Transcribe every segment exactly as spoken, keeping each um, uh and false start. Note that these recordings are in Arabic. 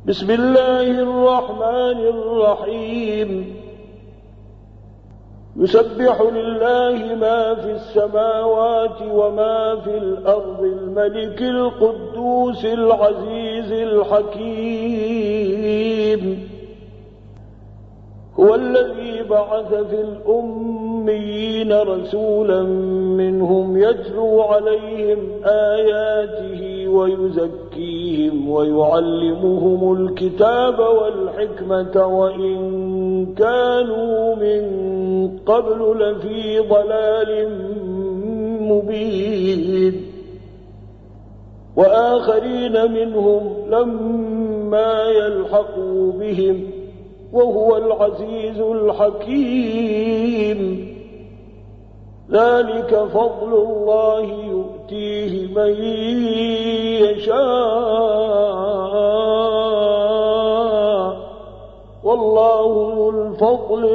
بسم الله الرحمن الرحيم يسبح لله ما في السماوات وما في الأرض الملك القدوس العزيز الحكيم هو الذي بعث في الأميين رسولا منهم يتلو عليهم آياته ويزكيهم ويعلمهم الكتاب والحكمة وإن كانوا من قبل لفي ضلال مبين وآخرين منهم لما يلحقوا بهم وهو العزيز الحكيم ذلك فضل الله يؤتيه من يشاء والله ذو الفضل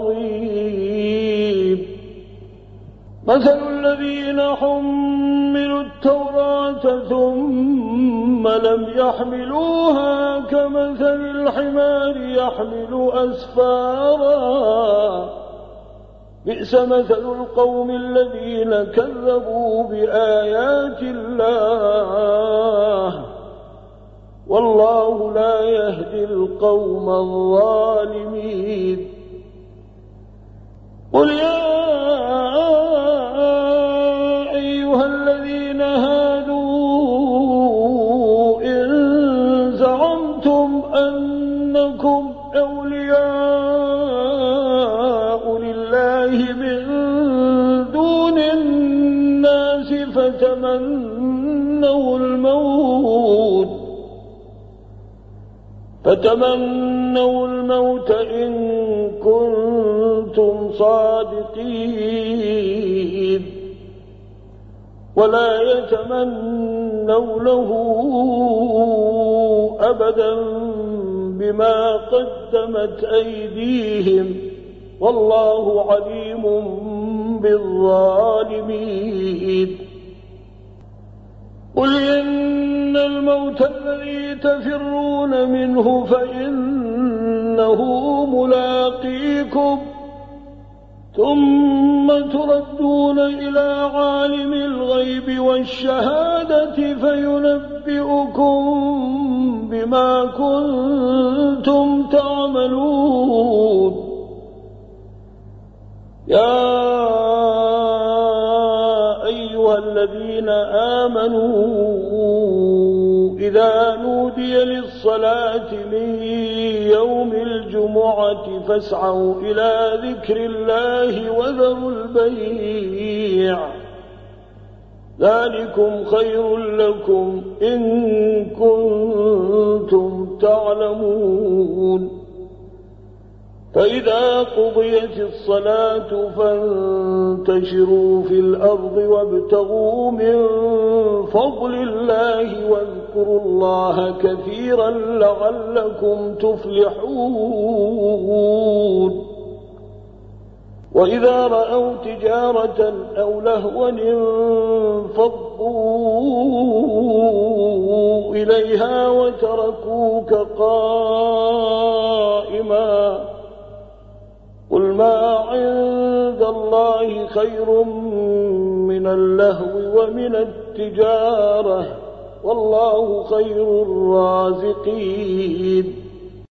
العظيم مثل الذين حملوا التوراة ثم لم يحملوها كمثل الحمار يحمل أسفارا بئس مثل القوم الذين كذبوا بآيات الله والله لا يهدي القوم الظالمين قل يا أيها الذين هادوا إن زعمتم أنكم أولياء لله من دون الناس فتمنوا الموت فتمنوا الموت إن كنتم صادقين ولا يتمنونه أبدا بما قدمت أيديهم والله عليم بالظالمين قل إن الموت الذي تفرون منه فإنه ملاقيكم ثم تردون إلى عالم الغيب والشهادة فينبئكم بما كنتم تعملون يا أيها الذين آمنوا إذا نودي للصلاة من يوم الجمعة فاسعوا إلى ذكر الله وذروا البيع ذلكم خير لكم إن كنتم تعلمون فإذا قضيت الصلاة فانتشروا في الأرض وابتغوا من فضل الله واذكروا الله كثيرا لعلكم تفلحون وإذا رأوا تجارة أو لهوا انفضوا إليها وتركوك قائما قل ما عند الله خير من اللهو ومن التجارة والله خير الرازقين